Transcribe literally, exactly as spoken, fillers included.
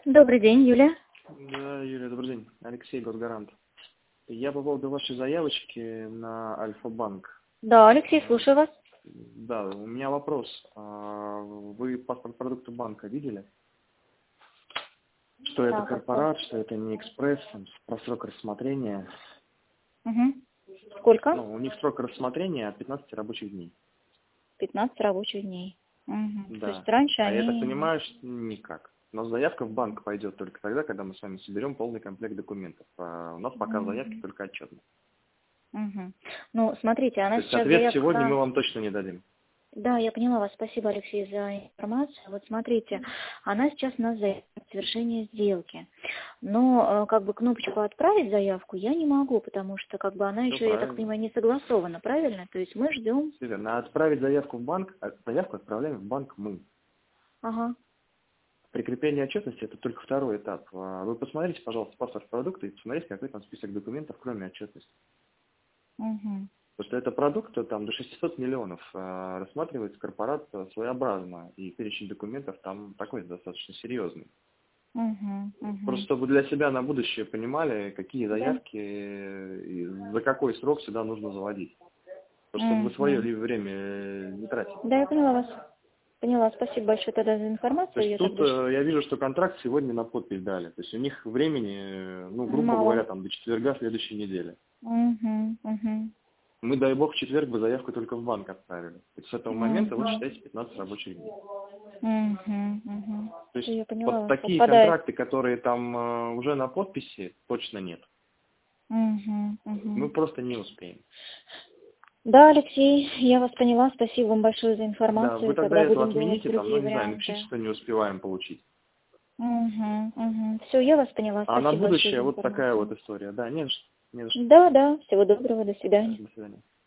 Добрый день, Юля. Да, Юлия, добрый день. Алексей, Госгарант. Я по поводу вашей заявочки на Альфа-банк. Да, Алексей, слушаю вас. Да, у меня вопрос. А вы паспорт продукта банка видели? Что это Так, корпорат, что это не экспресс, там, про срок рассмотрения. Угу. Сколько? Ну, у них срок рассмотрения от пятнадцати рабочих дней. пятнадцать рабочих дней. Угу. То Да. есть раньше А я так они... понимаю, что никак. Но заявка в банк пойдет только тогда, когда мы с вами соберем полный комплект документов. А у нас пока Угу. заявки только отчетные. Угу. Ну, смотрите, она То есть сейчас ответ заявка... сегодня мы вам точно не дадим. Да, я поняла вас. Спасибо, Алексей, за информацию. Вот смотрите, она сейчас у нас заявка на совершение сделки. Но э, как бы кнопочку «Отправить заявку» я не могу, потому что как бы она Все еще, я так правильно. понимаю, не согласована, правильно? То есть мы ждем... Все верно. А отправить заявку в банк, а заявку отправляем в банк мы. Ага. Прикрепление отчетности – это только второй этап. А вы посмотрите, пожалуйста, паспорт продукта и посмотрите, какой там список документов, кроме отчетности. Угу. Потому что это продукт, там до шестисот миллионов а, рассматривается корпорат своеобразно, и перечень документов там такой достаточно серьезный. Угу. Угу. Просто чтобы для себя на будущее понимали, какие Да. заявки и за какой срок сюда нужно заводить. Просто чтобы вы свое Угу. время не тратили. Да, я поняла вас. Поняла. Спасибо большое тогда за То информацию. есть Я тут тогда щ- э, я вижу, что контракт сегодня на подпись дали. То есть у них времени, э, ну, грубо мало. говоря, там до четверга следующей недели. Угу, угу. Мы, дай бог, в четверг бы заявку только в банк отправили. То есть с этого момента, вот Угу. считайте, пятнадцать рабочих дней. Угу, угу. То Все, есть я поняла под вас. такие Совпадает. контракты, которые там э, уже на подписи, точно нет. Угу, Мы угу. просто не успеем. Да, Алексей, я вас поняла. Спасибо вам большое за Да, вы информацию. тогда Тогда эту будем думать отмените, там, ну, другие не знаю, напишите, варианты. что не успеваем получить. Угу, угу. Все, я вас поняла. А на Спасибо большое за будущее вот такая вот информацию. история. Да, не за что. Не за что. Да, да. Всего доброго. До Да, свидания. до свидания.